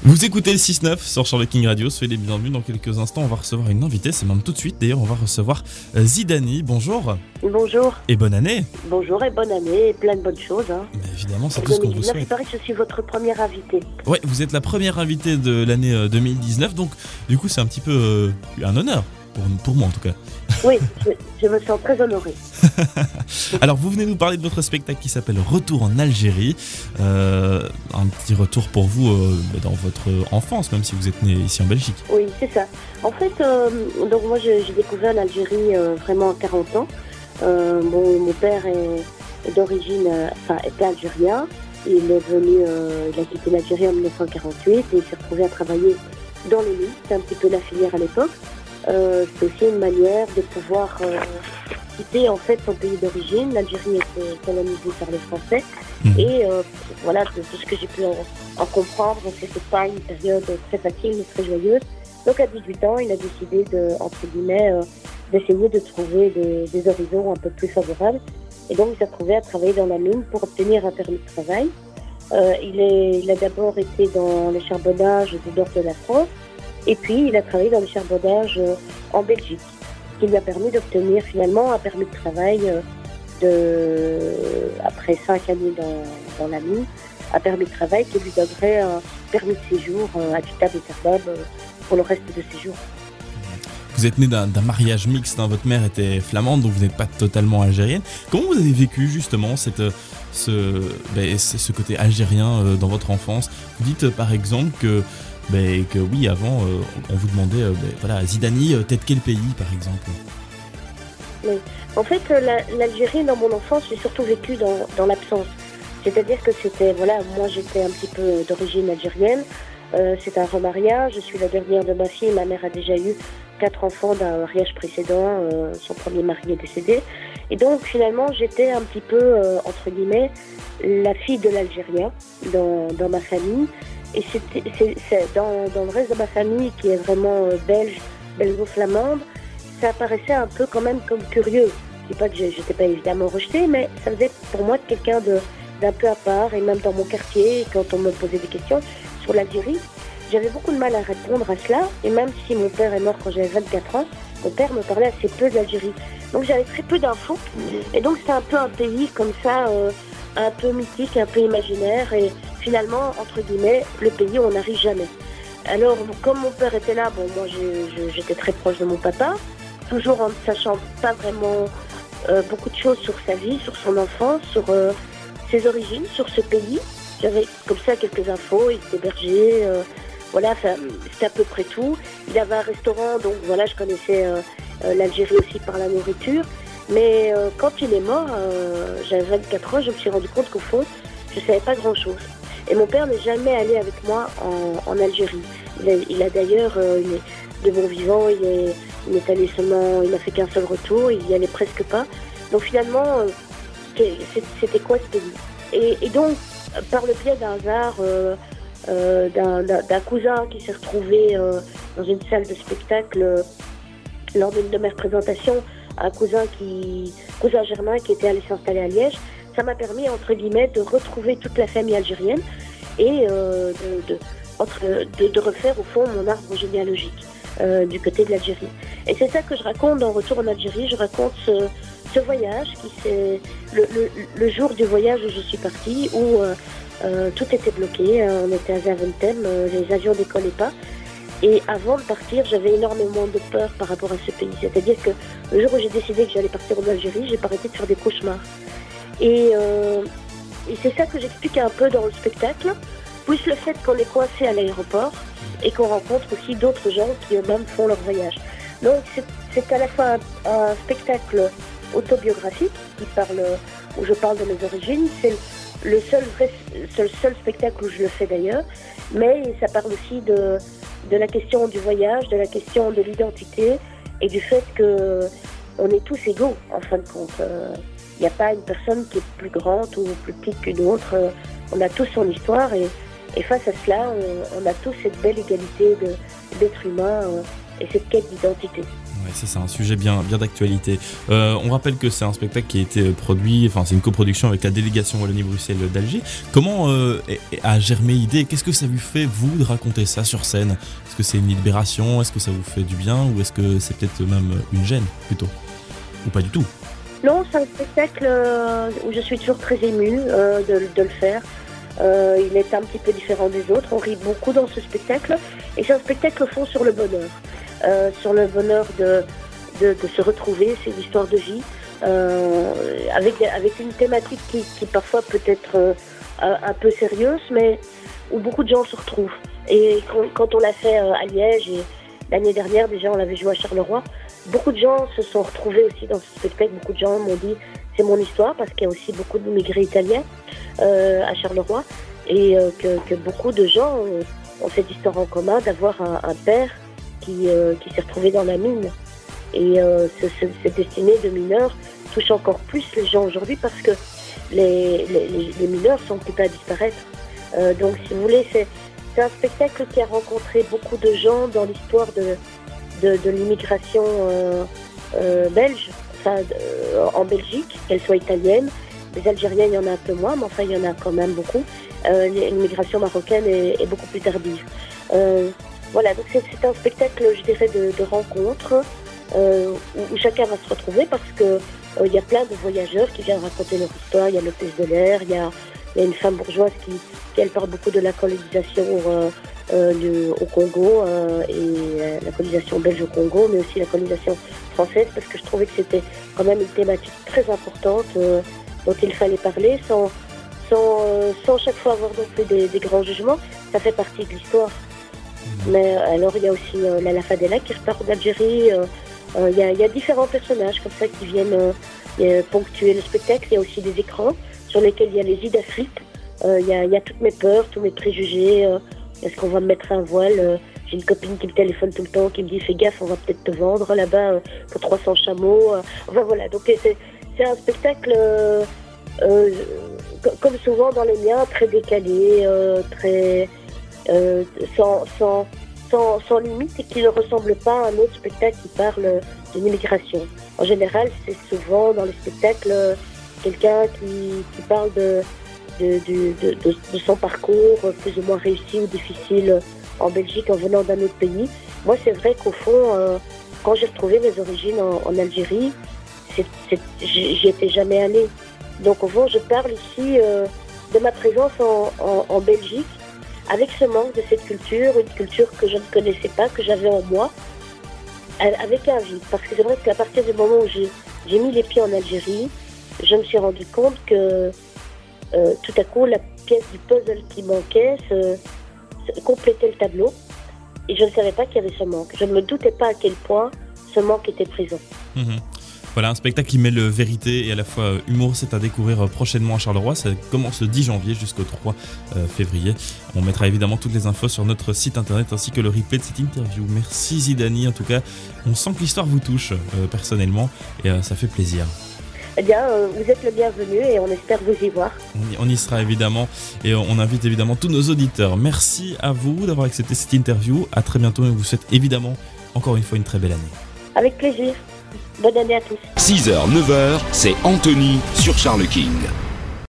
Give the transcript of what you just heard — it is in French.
Vous écoutez le 6-9 sur le King Radio, soyez les bienvenus. Dans quelques instants, on va recevoir une invitée, c'est même tout de suite. D'ailleurs, on va recevoir Zidani. Bonjour. Bonjour. Et bonne année. Bonjour et bonne année, et plein de bonnes choses. Mais évidemment, c'est tout ce qu'on vous souhaite. Il paraît que je suis votre première invitée. Ouais, vous êtes la première invitée de l'année 2019, donc du coup, c'est un petit peu un honneur, pour moi en tout cas. Oui, je me sens très honorée. Alors, vous venez nous parler de votre spectacle qui s'appelle Retour en Algérie. Un petit retour pour vous dans votre enfance, même si vous êtes né ici en Belgique. Oui, c'est ça. En fait, donc moi j'ai découvert l'Algérie vraiment à 40 ans. Mon père est d'origine, était algérien. Il est venu, il a quitté l'Algérie en 1948 et il s'est retrouvé à travailler dans les mines. C'était un petit peu la filière à l'époque. C'est aussi une manière de pouvoir quitter en fait son pays d'origine. L'Algérie était colonisée par les Français et voilà, de tout ce que j'ai pu en comprendre, c'était pas une période très facile mais très joyeuse. Donc à 18 ans, il a décidé d'essayer de trouver des horizons un peu plus favorables. Et donc il s'est retrouvé à travailler dans la mine pour obtenir un permis de travail. Il a d'abord été dans les charbonnages du nord de la France. Et puis, il a travaillé dans le charbonnage en Belgique, ce qui lui a permis d'obtenir finalement un permis de travail après 5 années dans la mine, un permis de travail qui lui donnerait un permis de séjour à vitam aeternam pour le reste de ses jours. Vous êtes né d'un mariage mixte, hein. Votre mère était flamande, donc vous n'êtes pas totalement algérienne. Comment vous avez vécu justement ce côté algérien dans votre enfance? Vous dites par exemple que oui, avant, on vous demandait, Zidani, t'es de quel pays, par exemple? Oui. En fait, l'Algérie, dans mon enfance, j'ai surtout vécu dans l'absence. C'est-à-dire que moi j'étais un petit peu d'origine algérienne. C'est un remariage, je suis la dernière de ma fille. Ma mère a déjà eu 4 enfants d'un mariage précédent. Son premier mari est décédé. Et donc, finalement, j'étais un petit peu, entre guillemets, la fille de l'Algérien dans ma famille. Et c'est dans le reste de ma famille, qui est vraiment belgo-flamande, ça apparaissait un peu quand même comme curieux. Je dis pas que j'étais pas évidemment rejetée, mais ça faisait pour moi quelqu'un d'un peu à part. Et même dans mon quartier, quand on me posait des questions sur l'Algérie, j'avais beaucoup de mal à répondre à cela. Et même si mon père est mort quand j'avais 24 ans, mon père me parlait assez peu de l'Algérie. Donc j'avais très peu d'infos. Et donc c'était un peu un pays comme ça, un peu mythique, un peu imaginaire. Et finalement, entre guillemets, le pays où on n'arrive jamais. Alors, comme mon père était là, moi j'étais très proche de mon papa, toujours en ne sachant pas vraiment beaucoup de choses sur sa vie, sur son enfance, sur ses origines, sur ce pays. J'avais comme ça quelques infos, il était berger, c'était à peu près tout. Il avait un restaurant, donc voilà, je connaissais l'Algérie aussi par la nourriture. Mais quand il est mort, j'avais 24 ans, je me suis rendu compte qu'au fond, je ne savais pas grand-chose. Et mon père n'est jamais allé avec moi en Algérie. Il a d'ailleurs, de mon vivant, il est allé seulement, il n'a fait qu'un seul retour, il n'y allait presque pas. Donc finalement, c'était quoi ce pays? Et donc, par le biais d'un hasard, d'un cousin qui s'est retrouvé dans une salle de spectacle lors d'une de mes représentations, un cousin germain qui était allé s'installer à Liège, ça m'a permis, entre guillemets, de retrouver toute la famille algérienne et de refaire, au fond, mon arbre généalogique du côté de l'Algérie. Et c'est ça que je raconte dans Retour en Algérie. Je raconte ce voyage qui c'est le jour du voyage où je suis partie, où tout était bloqué. On était à Zaventem, les avions décollaient pas. Et avant de partir, j'avais énormément de peur par rapport à ce pays. C'est-à-dire que le jour où j'ai décidé que j'allais partir en Algérie, j'ai pas arrêté de faire des cauchemars. Et c'est ça que j'explique un peu dans le spectacle, plus le fait qu'on est coincé à l'aéroport et qu'on rencontre aussi d'autres gens qui eux-mêmes font leur voyage. Donc c'est à la fois un spectacle autobiographique où je parle de mes origines. C'est le seul spectacle où je le fais d'ailleurs, mais ça parle aussi de la question du voyage, de la question de l'identité et du fait qu'on est tous égaux en fin de compte. Il n'y a pas une personne qui est plus grande ou plus petite qu'une autre. On a tous son histoire et face à cela, on a tous cette belle égalité d'être humain et cette quête d'identité. Ouais, ça c'est un sujet bien d'actualité. On rappelle que c'est un spectacle qui a été produit, enfin c'est une coproduction avec la délégation Wallonie-Bruxelles d'Alger. Comment a germé l'idée? Qu'est-ce que ça vous fait, vous, de raconter ça sur scène? Est-ce que c'est une libération? Est-ce que ça vous fait du bien? Ou est-ce que c'est peut-être même une gêne, plutôt? Ou pas du tout? Non, c'est un spectacle où je suis toujours très émue de le faire. Il est un petit peu différent des autres, on rit beaucoup dans ce spectacle. Et c'est un spectacle au fond sur le bonheur. Sur le bonheur de se retrouver, c'est une histoire de vie, avec une thématique qui parfois peut être un peu sérieuse, mais où beaucoup de gens se retrouvent. Et quand on l'a fait à Liège, et l'année dernière déjà on l'avait joué à Charleroi, beaucoup de gens se sont retrouvés aussi dans ce spectacle. Beaucoup de gens m'ont dit c'est mon histoire, parce qu'il y a aussi beaucoup d'immigrés italiens à Charleroi, et que beaucoup de gens ont cette histoire en commun d'avoir un père qui s'est retrouvé dans la mine. Et cette destinée de mineurs touche encore plus les gens aujourd'hui, parce que les mineurs sont occupés à disparaître. Donc si vous voulez, c'est un spectacle qui a rencontré beaucoup de gens dans l'histoire de l'immigration belge, enfin, en Belgique, qu'elle soit italienne. Les Algériens, il y en a un peu moins, mais enfin il y en a quand même beaucoup. L'immigration marocaine est beaucoup plus tardive. Voilà, donc c'est un spectacle, je dirais, de rencontre, où chacun va se retrouver, parce que il y a plein de voyageurs qui viennent raconter leur histoire. Il y a l'hôtesse de l'air, il y a une femme bourgeoise qui elle parle beaucoup de la colonisation au Congo, et la colonisation belge au Congo, mais aussi la colonisation française, parce que je trouvais que c'était quand même une thématique très importante dont il fallait parler sans chaque fois avoir non plus des grands jugements. Ça fait partie de l'histoire. Mais alors il y a aussi Lala Fadela qui repart d'Algérie. Il y a différents personnages comme ça qui viennent ponctuer le spectacle. Il y a aussi des écrans sur lesquels il y a les idées flip. Il y a toutes mes peurs, tous mes préjugés. Est-ce qu'on va me mettre un voile? J'ai une copine qui me téléphone tout le temps, qui me dit fais gaffe, on va peut-être te vendre là-bas pour 300 chameaux. Enfin voilà, donc c'est un spectacle comme souvent dans les miens, très décalé, très sans limite, et qui ne ressemble pas à un autre spectacle qui parle d'une immigration. En général, c'est souvent dans les spectacles quelqu'un qui parle de son parcours plus ou moins réussi ou difficile en Belgique en venant d'un autre pays. Moi, c'est vrai qu'au fond, quand j'ai retrouvé mes origines en Algérie, j'y étais jamais allée. Donc au fond, je parle ici de ma présence en Belgique, avec ce manque de cette culture, une culture que je ne connaissais pas, que j'avais en moi, avec un vide. Parce que c'est vrai qu'à partir du moment où j'ai mis les pieds en Algérie, je me suis rendu compte que tout à coup, la pièce du puzzle qui manquait complétait le tableau. Et je ne savais pas qu'il y avait ce manque. Je ne me doutais pas à quel point ce manque était présent. Mmh. Voilà, un spectacle qui mêle vérité et à la fois humour. C'est à découvrir prochainement à Charleroi. Ça commence le 10 janvier jusqu'au 3 février. On mettra évidemment toutes les infos sur notre site internet ainsi que le replay de cette interview. Merci Zidani. En tout cas, on sent que l'histoire vous touche personnellement et ça fait plaisir. Eh bien, vous êtes le bienvenu et on espère vous y voir. On y sera évidemment et on invite évidemment tous nos auditeurs. Merci à vous d'avoir accepté cette interview. À très bientôt et on vous souhaite évidemment encore une fois une très belle année. Avec plaisir. Bonne année à tous. 6h, 9h, c'est Anthony sur Charles King.